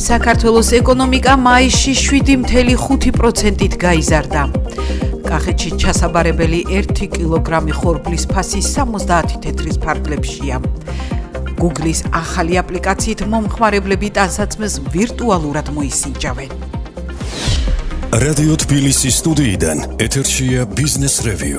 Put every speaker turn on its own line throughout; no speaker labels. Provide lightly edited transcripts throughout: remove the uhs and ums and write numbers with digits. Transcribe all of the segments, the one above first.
საქართველოს ეკონომიკა მაისში 7.5%-ით გაიზარდა. კახეთში ჩასაბარებელი 1 კილოგრამი ხორბლის ფასი 70 თეთრის ფარგლებშია. Google-ის ახალი აპლიკაციით მომხმარებლები ტანსაცმელს ვირტუალურად მოისინჯავენ.
რადიო თბილისის სტუდიიდან ეთერშია Business Review.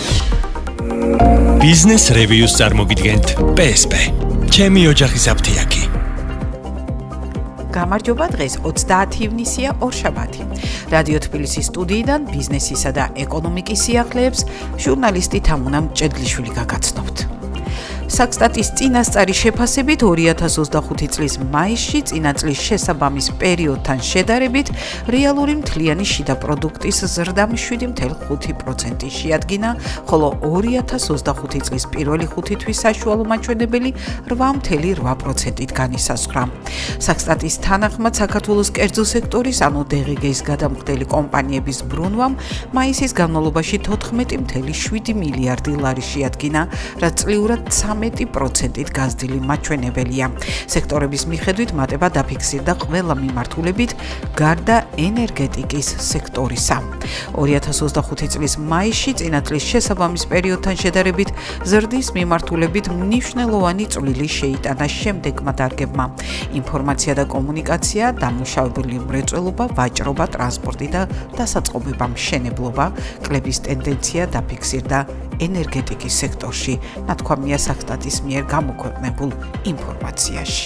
Business Review-ს წარმოგიდგენთ PSP. ჩემი ოჯახის აფთიაქი.
გამარჯობა, დღეს 30 ივნისია, ორშაბათი. რადიო თბილისის სტუდიიდან ბიზნესისა და ეკონომიკის სიახლეებს ჟურნალისტი თამუნა მჭედლიშვილი გაგაცნობთ. Საქსტატის წინასწარი შეფასებით 2025 წლის მაისში წინა წლის შესაბამის პერიოდთან შედარებით რეალური მთლიანი შიდა პროდუქტის ზრდა 7.5% შეადგინა, ხოლო 2025 წლის პირველი 5 თვის საშუალო მაჩვენებელი 8.8%-ით განისაზღვრა. საქსტატის თანახმად საქართველოს კერძო სექტორის, ანუ DGG-ის გადამხდელი კომპანიების ბრუნვამ მაისის განმავლობაში 14.7 მილიარდი ლარი შეადგინა, რაც წლიურად 13%-ით გაზრდილი მაჩვენებელია. სექტორების მიხედვით მატება დაფიქსირდა ყველა მიმართულებით, გარდა ენერგეტიკის სექტორისა. 2025 წლის მაისში წინა წლის შესაბამის პერიოდთან შედარებით ზრდის მიმართულებით მნიშვნელოვანი წვლილი შეიტანა შემდეგმა დარგებმა: ინფორმაცია და კომუნიკაცია, დამუშავებული მრეწველობა, ვაჭრობა, ტრანსპორტი და დასაწყობება, მშენებლობა, კლების ტენდენცია დაფიქსირდა ენერგეტიკის სექტორში, ნათქვამია საქსტატის მიერ გამოქვეყნებულ ინფორმაციაში.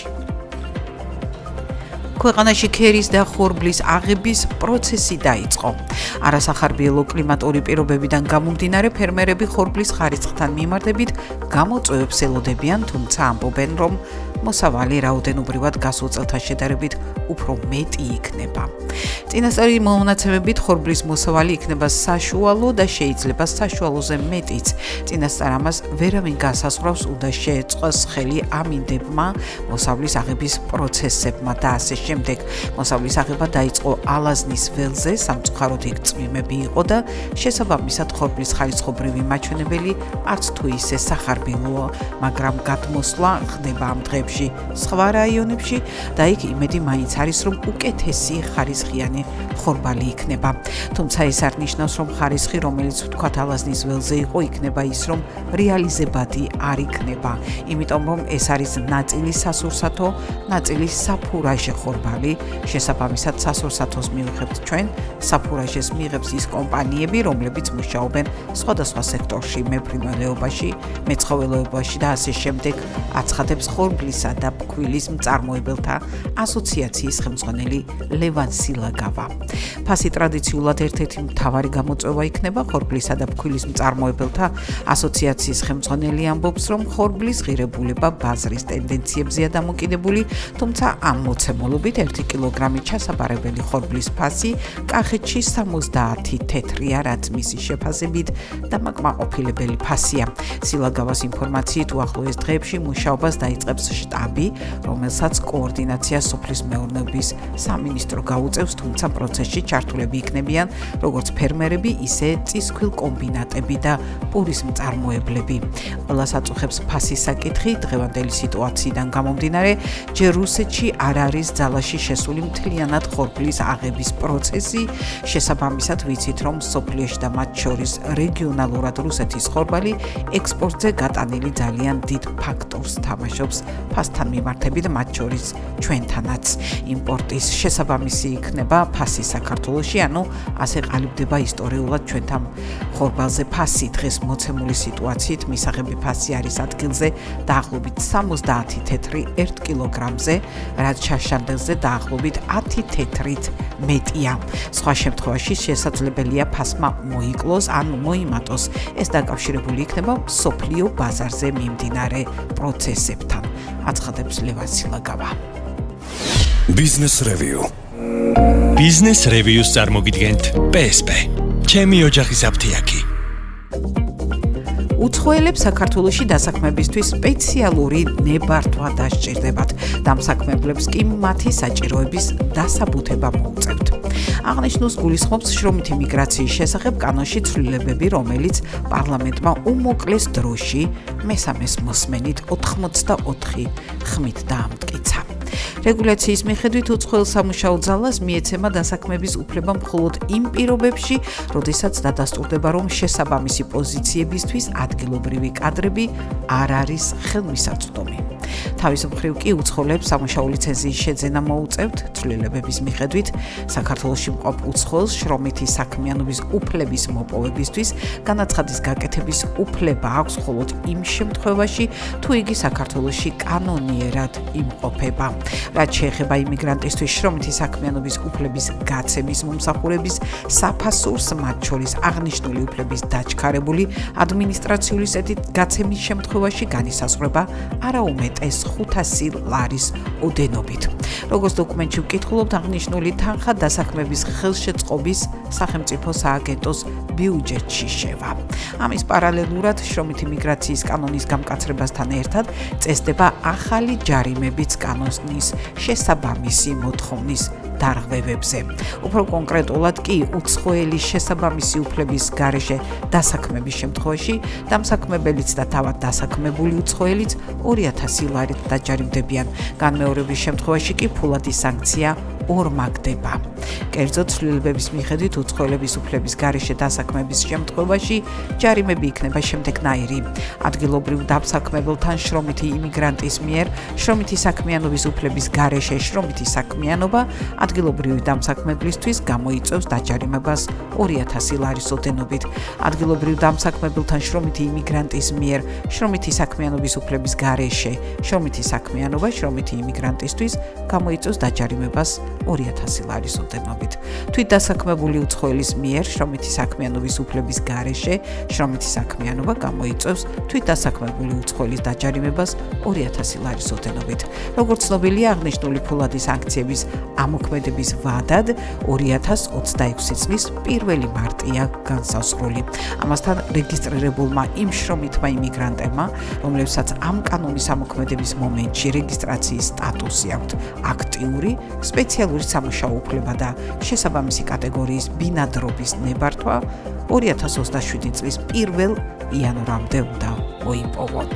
ქვეყანაში ქერის და ხორბლის აღების პროცესი დაიწყო. არასახარბიელო კლიმატური პირობებიდან გამომდინარე ფერმერები ხორბლის ხარისხთან მიმართებით გამოწვევებს ელოდებიან, თუმცა ამბობენ, რომ მოსავალი რაოდენობრივად გასულ წელთან შედარებით უფრო მეტი იქნება. წინასწარი მონაცემებით ხორბლის მოსავალი იქნება საშუალო და შეიძლება საშუალოზე მეტიც. წინასწარ ამას ვერავინ განსაზღვრავს, უნდა შეეწყოს ხელი ამინდებმა მოსავლის აღების პროცესებმა და ასე შემდეგ. მოსავლის აღება დაიწყო ალაზნის ველზე, სამწუხაროდ იქ წვიმები იყო და შესაბამისად ხორბლის ხარისხობრივი მაჩვენებელი არც თუ ისე სახარბილოა, მაგრამ გადმოსვლა ხდება ამ დღეებში სხვა რაიონებში და იქ იმედი მაინც არის, რომ უკეთესი ხარისხიანი ხორბალი იქნება. თუმცა ეს არ ნიშნავს, რომ ხარისხი, რომელიც ვთქვათ ალაზნის ველზე იყო, იქნება ის, რომ რეალიზებადი არ იქნება. იმიტომ რომ ეს არის ნაწილი სასურსათო, ნაწილი საფურაჟე ხორბალი. შესაბამისად სასურსათოს მივიღებთ ჩვენ, საფურაჟეს მიიღებს ის კომპანიები, რომლებიც მუშაობენ სხვადასხვა სექტორში, მეფრინველეობაში, მეცხოველეობაში და ასე შემდეგ, აცხადებს ხორბლისა და ფქვილის მწარმოებელთა ასოციაციის ხელმძღვანელი ლევან სილაგავა. ფასი ტრადიციულად ერთ-ერთი მთავარი გამოწვევა იქნება. ხორბლისა და ფქვილის მწარმოებელთა ასოციაციის ხელმძღვანელი ამბობს, რომ ხორბლის ღირებულება ბაზრის ტენდენციებზეა დამოკიდებული, თუმცა ამ მოცემულობით 1 კილოგრამი ჩასაბარებელი ხორბლის ფასი კახეთში 70 თეთრია, რაც მისი შეფასებით დამაკმაყოფილებელი ფასია. სილაგავას ინფორმაციით უახლოეს დღეებში მუშაობას დაიწყებს შტაბი, რომელსაც კოორდინაცია სოფლის მეურნეობის სამინისტრო გაუწევს, თუმცა პროცესში ჩართულები იქნებიან როგორც ფერმერები, ისე წისქვილ კომბინატები და პურის მწარმოებლები. ყველას აწუხებს ფასის საკითხი. დღევანდელი სიტუაციიდან გამომდინარე, ჯერ რუსეთში არ არის ძალაში შესული მთლიანად ხორბლის აღების პროცესი. შესაბამისად ვიცით, რომ სოფლიოში და მათ შორის რეგიონალურად რუსეთის ხორბალი ექსპორტზე გატანილი ძალიან დიდ ფაქტორს თამაშობს ფასთან მიმართებით, მათ შორის ჩვენთანაც. იმპორტის შესაბამისი იქნება ფასი საქართველოში, ანუ ასე ყალიბდება ისტორიულად ჩვენთან ხორბალზე ფასი. დღეს მოცემული სიტუაციით მისაღები ფასი არის ადგილზე დაახლოებით 70 თეთრი 1 კილოგრამზე, რაც შაშანდელზე დაახლოებით 10 თეთრით მეტია. სხვა შემთხვევაში შესაძლებელია ფასმა მოიკლოს ან მოიმატოს. ეს დაკავშირებული იქნება სოფლიო ბაზარზე მიმდინარე პროცესებთან, აცხადებს ლევან სილაგავა.
Business Review. Business Review-ს წარმოგიდგენთ PSP. ჩემი ოჯახის აფთიაქი.
უცხოელებს საქართველოში დასაქმებისთვის სპეციალური ნებართვა დასჭირდებათ. დამსაქმებლებს კი მათი საჭიროების დასაბუთება მოუწევთ. აღნიშნულს გულისხმობს შრომითი მიგრაციის შესახებ კანონში ცვლილებები, რომელიც პარლამენტმა უმოკლეს დროში მესამეს მოსმენით 84 ხმით დაამტკიცა. რეგულაციის მიხედვით უცხოელ სამუშაო ძალას მიეცემა დასაქმების უფლება მხოლოდ იმ პირობებში, როდესაც დადასტურდება, რომ შესაბამისი პოზიციებისთვის ადგილობრივი კადრები არ არის ხელმისაწვდომი. თავის მხრივ კი უცხოელებს სამუშაო ლიცენზიის შეძენა მოუწევთ ცვლილებების მიხედვით საქართველოში მყოფ უცხოელს შრომითი საქმიანობის უფლების მოპოვებისთვის განაცხადის გაკეთების უფლება აქვს მხოლოდ იმ შემთხვევაში, თუ იგი საქართველოში კანონიერად იმყოფება. რაც შეეხება იმიგრანტისთვის შრომითი საქმიანობის უფლების გაცემის მომსახურების საფასურს, მათ შორის აღნიშნული უფლების დაჩქარებული ადმინისტრაციული ზედით გაცემის შემთხვევაში განისაზღვრება არაუმეტეს 500 ლარის ოდენობით. როგორც დოკუმენტში ვკითხულობთ, აღნიშნული თანხა დასაქმების ხელშეწყობის სახელმწიფო სააგენტოს ბიუჯეტში შევა. ამის პარალელურად შრომითი მიგრაციის კანონის გამკაცრებასთან ერთად წესდება ახალი ჯარიმების კანონის შესაბამისი მოთხოვნის დარღვევებზე. უფრო კონკრეტულად კი უცხოელის შესაბამისი უფლების გარეშე დასაქმების შემთხვევაში დამსაქმებელიც და თავად დასაქმებული უცხოელიც 2000 ლარით დაჯარიმდებიან. განმეორების შემთხვევაში კი ფულადი სანქცია ორმაგდება. კერძოდ, ცვლილებების მიხედვით უცხოელების უფლების გარეშე დასაქმების შემთხვევაში ჯარიმები იქნება შემდეგნაირი: ადგილობრივ დამსაქმებელთან შრომითი იმიგრანტის მიერ შრომითი საქმიანობის უფლების გარეშე შრომითი საქმიანობა ადგილობრივი დამსაქმებლისთვის გამოიწვევს დაჯარიმებას 2000 ლარის ოდენობით. ადგილობრივ დამსაქმებელთან შრომითი იმიგრანტის მიერ შრომითი საქმიანობის უფლების გარეშე შრომითი საქმიანობა შრომითი იმიგრანტისთვის გამოიწვევს დაჯარიმებას 2000 ლარის ოდენობით. თვით დასაქმებული უცხოელის მიერ შრომითი საქმიანობის უფლების გარეშე შრომითი საქმიანობა გამოიწვევს თვით დასაქმებული უცხოელის დაჯარიმებას 2000 ლარის ოდენობით. როგორც ცნობილია, აღნიშნული ფულადი სანქციების ამოქმედების ვადად 2026 წლის 1 მარტია განსაზღვრული. ამასთან რეგისტრირებულმა იმ შრომითმა იმიგრანტებმა, რომლებსაც ამ კანონის ამოქმედების მომენტში რეგისტრაციის სტატუსი აქვთ აქტიური, სპეციალური სამუშაო უფლება და შესაბამისი კატეგორიის ბინადრობის ნებართვა 2027 წლის 1 იანვრამდე უნდა მოიპოვონ.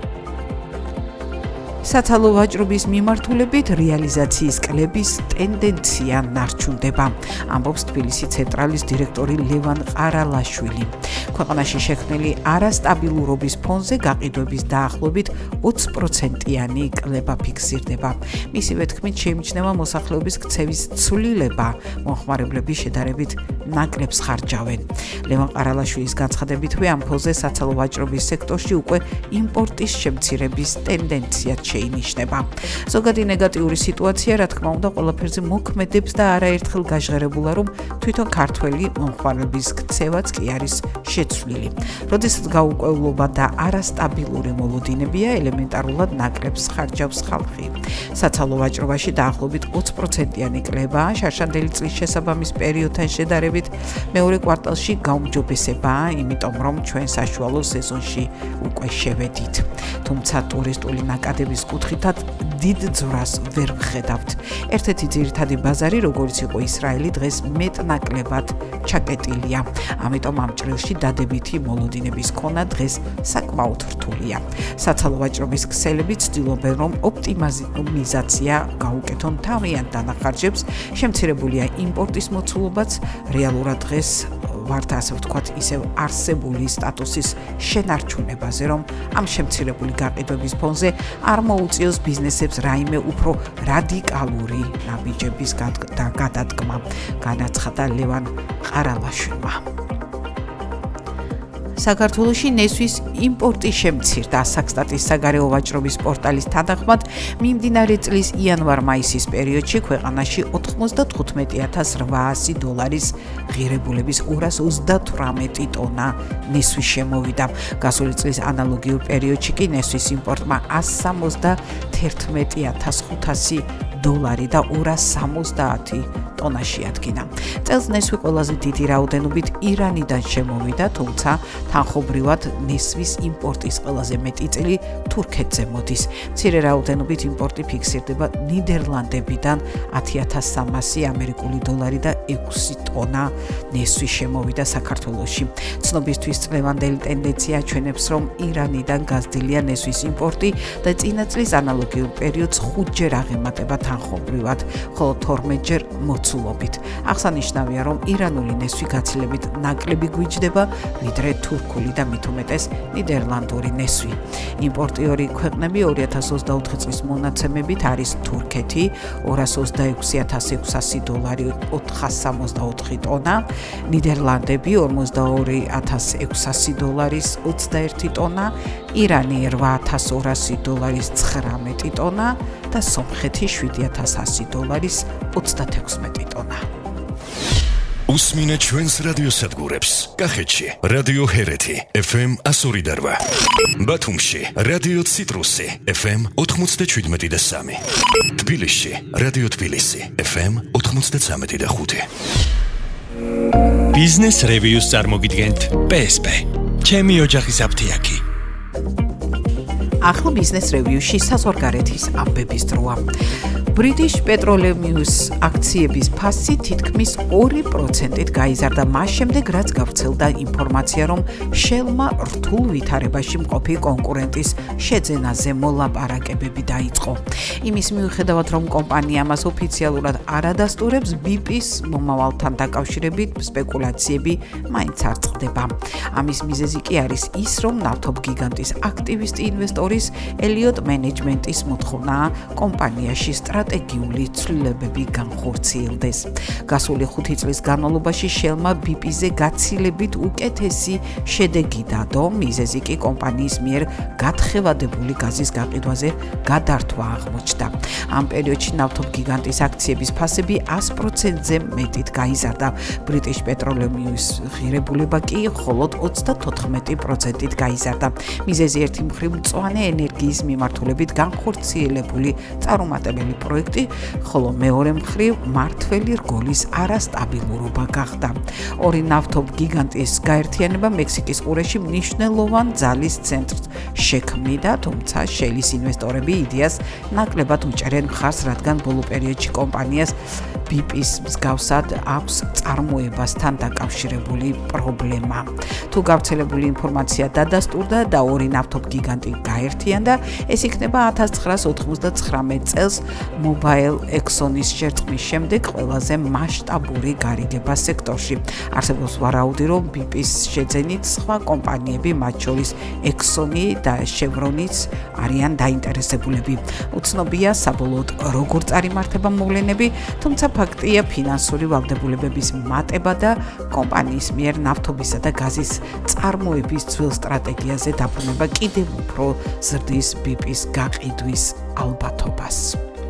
საცალო ვაჭრობის მიმართულებით რეალიზაციის კლების ტენდენცია ნარჩუნდება, ამბობს თბილისის ცენტრალის დირექტორი ლევან ყარალაშვილი. ქვეყანაში შექმნილი არასტაბილურობის ფონზე გაყიდვების დაახლოებით 20%-იანი კლება ფიქსირდება. მისივე თქმით, შეიმჩნევა მოსახლეობის ქცევის ცვლილება, მომხმარებლები შედარებით ნაკლებს ხარჯავენ. ლევან ყარალაშვილის განცხადებითვე ამ ფონზე საცალო ვაჭრობის სექტორში უკვე იმპორტის შემცირების ტენდენცია შეინიშნება. ზოგადი ნეგატიური სიტუაცია, რა თქმა უნდა, ყველაფერზე მოქმედებს და არაერთხელ გაჟღერებულა, რომ თვითონ ქართველი მომხმარებლების ქცევაც კი არის შეცვლილი. როდესაც გაურკვევლობა და არასტაბილური მოლოდინებია, ელემენტარულად ნაკლებს ხარჯავს ხალხი. საცალო ვაჭრობაში დაახლოებით 20%-იანი კლება შარშანდელი წლის შესაბამის პერიოდთან შედარებით მეორე კვარტალში გაუმჯობესებაა, იმიტომ რომ ჩვენ საშუალო სეზონში უკვე შევედით. თუმცა ტურისტული ნაკადების კუთხითაც დიდ ძვრას ვერ ვხედავთ. ერთ-ერთი ძირითადი ბაზარი, როგორც იყო ისრაელი, დღეს მეტნაკლებად ჩაკეტილია. ამიტომ ამ ჭრილში დადებითი მოლოდინების ქონა დღეს საკმაოდ რთულია. საცალო ვაჭრობის ქსელები ცდილობენ, რომ ოპტიმიზაცია გაუკეთონ თავიანთ დანახარჯებს, შემცირებულია იმპორტის მოცულობაც, რეალურად დღეს ვართ ასე ვთქვათ, ისევ არსებული სტატუსის შენარჩუნებაზე, რომ ამ შემცირებული გაყიდვების ფონზე არ მოუწიოს ბიზნესებს რაიმე უფრო რადიკალური ნაბიჯების გადადგმა, განაცხადა ლევან ყარალაშვილმა. საქართველოში ნესვის იმპორტი შემცირდა. საქსტატის საგარეო ვაჭრობის პორტალის თანახმად, მიმდინარე წლის იანვარ-მაისის პერიოდში ქვეყანაში $95,800 ღირებულების 238 ტონა ნესვი შემოვიდა. გასული წლის ანალოგიურ პერიოდში კი ნესვის იმპორტმა $171,500 და $270 ტონაში ადგინა. წელს ნესვი ყველაზე დიდი რაოდენობით ირანიდან შემოვიდა, თუმცა თანხობრივად ნესვის იმპორტის ყველაზე მეტი წილი თურქეთზე მოდის. მცირე რაოდენობით იმპორტი ფიქსირდება ნიდერლანდებიდან 10.300 ამერიკული დოლარი და 6 ტონა ნესვი შემოვიდა საქართველოში. ცნობისთვის წლევანდელი ტენდენცია აჩვენებს, რომ ირანიდან გაზრდილია ნესვის იმპორტი და წინა წლის ანალოგიურ პერიოდს 5-ჯერ აღემატება თანხობრივად, ხოლო 12-ჯერ მოცულობით. აღსანიშნავია, რომ ირანული ნესვი გაცილებით ნაკლები გვიჯდება, ვიდრე თურქული და მით უმეტეს ნიდერლანდური ნესვი. იმპორტიორი ქვეყნები 2024 წლის მონაცემებით არის თურქეთი 226.600 დოლარი 464 ტონა, ნიდერლანდები 42.600 დოლარის 21 ტონა, ირანი 8.200 დოლარის 19 ტონა და სომხეთი 7.100 დოლარის 36 ტონა.
უსმინე ჩვენს რადიოსადგურებს. კახეთში რადიო ჰერეთი FM 102.8, ბათუმში რადიო ციტრუსი FM 97.3, თბილისში რადიო თბილისი FM 93.5. ბიზნეს რევიუს წარმოგიდგენთ PSP. ჩემი ოჯახის აფთიაქი.
ახლა ბიზნეს რევიუში საზღვარგარეთის ამბების დროა. British Petroleum's აქციების ფასი თითქმის 2%-ით გაიზარდა მას შემდეგ, რაც გავრცელდა ინფორმაცია, რომ Shell-მა რთულ ვითარებაში მყოფი კონკურენტის შეძენაზე მოლაპარაკებები დაიწყო. იმის მიუხედავად, რომ კომპანია მას ოფიციალურად არ ადასტურებს, BP-ს მომავალთან დაკავშირებით სპეკულაციები მაინც არ წყდება. ამის მიზეზი კი არის ის, რომ ნავთობგიგანტის აქტივისტი ინვესტორის Elliott Management-ის მოთხოვნაა კომპანიაში სტრატეგიული ცვლილებები განხორციელდეს. გასული 5 წლის განმავლობაში Shell-მა BP-ზე გაცილებით უკეთესი შედეგი დადო, მიზეზი კი კომპანიის მიერ გათხევადებული გაზის გაყიდვაზე გადართვა აღმოჩნდა. ამ პერიოდში ნავთობგიგანტის აქციების ფასები 100%-ზე მეტით გაიზარდა. British Petroleum's ღირებულება კი მხოლოდ 34%-ით გაიზარდა. მიზეზი ერთი მხრივ მწვანე ენერგიის მიმართულებით განხორციელებული წარუმატებელი პროექტი, ხოლო მეორე მხრივ მართველი რგოლის არასტაბილურობა გახდა. ორი ნავთობგიგანტის გაერთიანება მექსიკის ყურეში მნიშვნელოვან ძალის ცენტრს შექმნიდა, თუმცა Shell-ის ინვესტორები იდეას ნაკლებად უჭერენ მხარს, რადგან ბოლო პერიოდში კომპანიას BP-ს მსგავსად აქვს წარმოებასთან დაკავშირებული პრობლემა. თუ გავრცელებული ინფორმაცია დადასტურდა და ორი ნავთობგიგანტი გაერთიანდა, ეს იქნება 1999 წელს Mobil Exxon-ის შერწყმის შემდეგ ყველაზე მასშტაბური გარიგება სექტორში. არსებობს ვარაუდი, რომ BP-ს შეძენით სხვა კომპანიები, მათ შორის Exxon-ი და Chevron-იც არიან დაინტერესებულები. უცნობია საბოლოოდ როგორ წარიმართება მოვლენები, თუმცა ფაქტია ფინანსური ვალდებულებების მატება და კომპანიის მიერ ნავთობისა და გაზის წარმოების ძველ სტრატეგიაზე დაბრუნება კიდევ უფრო ზრდის BP-ს გაყიდვის ალბათობას.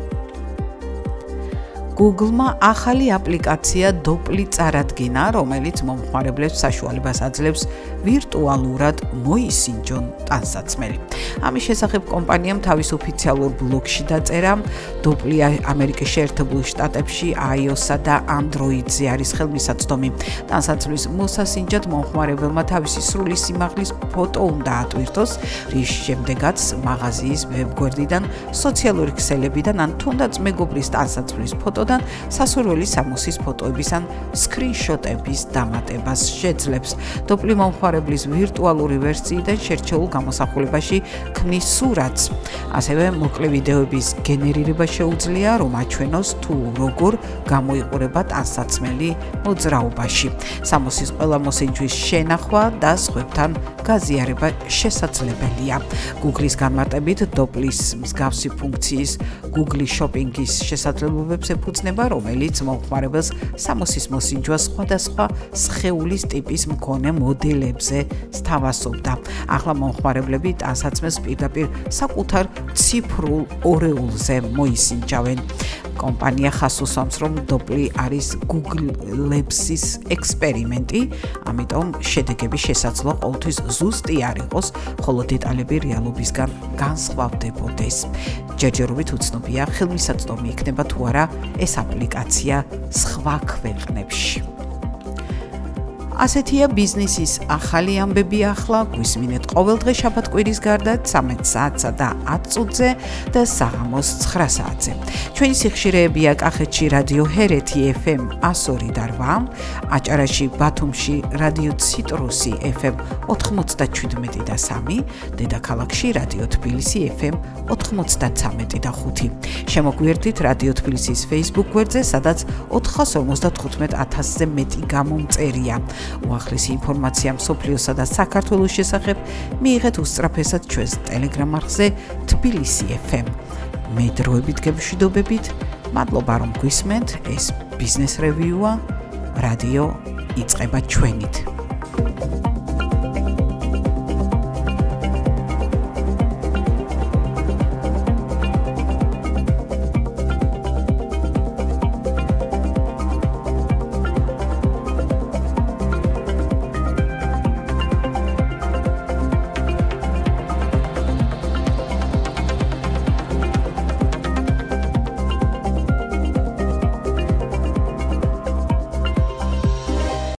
Google-მა ახალი აპლიკაცია Dopply წარადგინა, რომელიც მომხმარებლებს საშუალებას აძლევს ვირტუალურად მოისინჯონ ტანსაცმელი. ამის შესახებ კომპანიამ თავის ოფიციალურ ბლოგში დაწერა, Dopply ამერიკის შეერთებულ შტატებში iOS-სა და Android-ზე არის ხელმისაწვდომი. ტანსაცმლის მოსასინჯად მომხმარებელმა თავისი სრული სიმაღლის ფოტო უნდა ატვირთოს, რის შემდეგაც მაღაზიის ვებგვერდიდან, სოციალური ქსელებიდან ან თუნდაც მეგობრის ტანსაცმლის ფოტოდან სასურველი სამოსის ფოტოების ან სკრინშოტების დამატებას შეძლებს. Dopply მომხმარებლის ვირტუალური ვერსიიდან შერჩეულ გამოსახულებაში ქმნის სურათს. ასევე მოკლე ვიდეოების გენერირება შეუძლია, რომ აჩვენოს თუ როგორ გამოიყურება ტანსაცმელი მოძრაობაში. სამოსის ყველა მოსინჯვის შენახვა და სხვებთან გაზიარება შესაძლებელია. Google-ის განმარტებით, Dopply-ს მსგავსი ფუნქციის Google Shopping-ის შესაძლებლობებს ეფუძნება, რომელიც მომხმარებელს სამოსის მოსინჯვას სხვადასხვა სხეულის ტიპის მქონე მოდელებზე სთავაზობდა. ახლა მომხმარებლები ტანსაცმელს პირდაპირ საკუთარ ციფრულ ორეულზე მოისინჯავენ. კომპანია ხას უსვამს, რომ დოპლი არის Google Labs-ის ექსპერიმენტი, ამიტომ შედეგები შესაძლოა ყოველთვის ზუსტი არ იყოს, ხოლო დეტალები რეალობისგან განსხვავდებოდეს. ჯერჯერობით უცნობია, ხელმისაწვდომი იქნება თუ არა ეს აპლიკაცია სხვა ქვეყნებში. ასეთია ბიზნესის ახალი ამბები ახლა, გვისმინეთ ყოველდღე შაბათ-კვირის გარდა 13 საათსა და 10 წუთზე და საღამოს 9 საათზე. ჩვენი სიხშირეებია კახეთში რადიო ჰერეთი FM 102 და 8, აჭარაში ბათუმში რადიო ციტრუსი FM 97 და 3, დედაქალაქში რადიო თბილისი FM 93 და 5. შემოგვიერთდით რადიო თბილისის Facebook გვერდზე, სადაც 455,000-ზე მეტი გამომწერია. უახლესი ინფორმაცია მსოფლიოსა და საქართველოს შესახებ მიიღეთ უსწრაფესად ჩვენს Telegram არხზე თბილისი FM. მე დროებით გემშვიდობებით, მადლობა რომ გვისმენთ, ეს ბიზნეს რევიუა, რადიო იწყება ჩვენით.